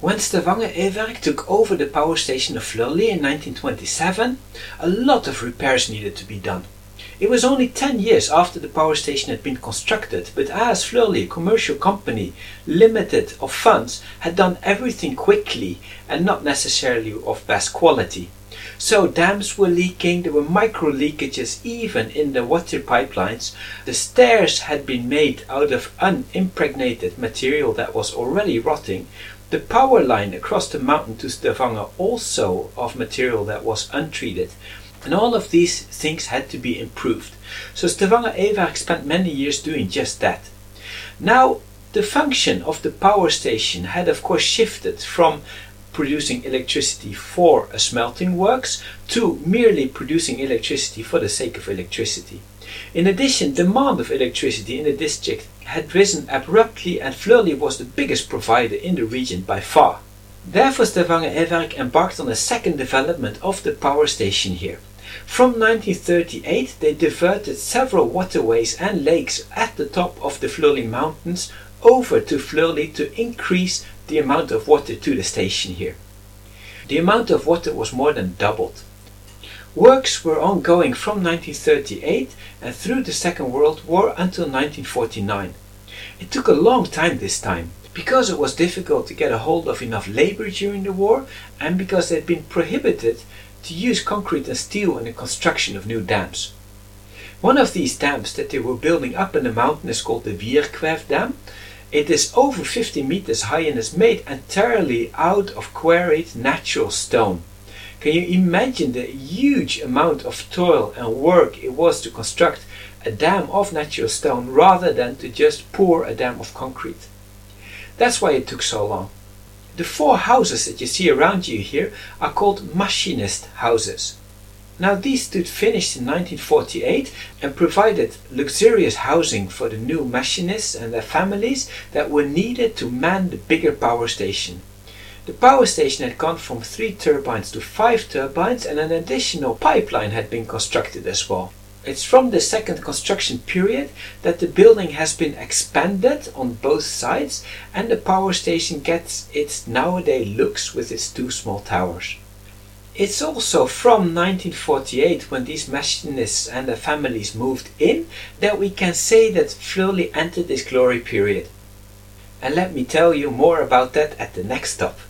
When Stavanger E-Werk took over the power station of Fleurli in 1927, a lot of repairs needed to be done. It was only 10 years after the power station had been constructed, but as Fleurli, a commercial company, limited of funds, had done everything quickly and not necessarily of best quality. So dams were leaking, there were micro leakages even in the water pipelines. The stairs had been made out of unimpregnated material that was already rotting. The power line across the mountain to Stavanger also of material that was untreated. And all of these things had to be improved. So Stavanger E-Werk spent many years doing just that. Now, the function of the power station had of course shifted from producing electricity for a smelting works to merely producing electricity for the sake of electricity. In addition, demand of electricity in the district had risen abruptly and Fleurli was the biggest provider in the region by far. Therefore Stavanger E-Werk embarked on a second development of the power station here. From 1938 they diverted several waterways and lakes at the top of the Fleurli mountains over to Fleurli to increase the amount of water to the station here. The amount of water was more than doubled. Works were ongoing from 1938 and through the Second World War until 1949. It took a long time this time, because it was difficult to get a hold of enough labor during the war and because it had been prohibited to use concrete and steel in the construction of new dams. One of these dams that they were building up in the mountain is called the Wierkwerf Dam. It is over 50 meters high and is made entirely out of quarried natural stone. Can you imagine the huge amount of toil and work it was to construct a dam of natural stone rather than to just pour a dam of concrete? That's why it took so long. The 4 houses that you see around you here are called machinist houses. Now these stood finished in 1948 and provided luxurious housing for the new machinists and their families that were needed to man the bigger power station. The power station had gone from 3 turbines to 5 turbines and an additional pipeline had been constructed as well. It's from the second construction period that the building has been expanded on both sides and the power station gets its nowadays looks with its 2 small towers. It's also from 1948, when these machinists and their families moved in, that we can say that Fleurli entered this glory period. And let me tell you more about that at the next stop.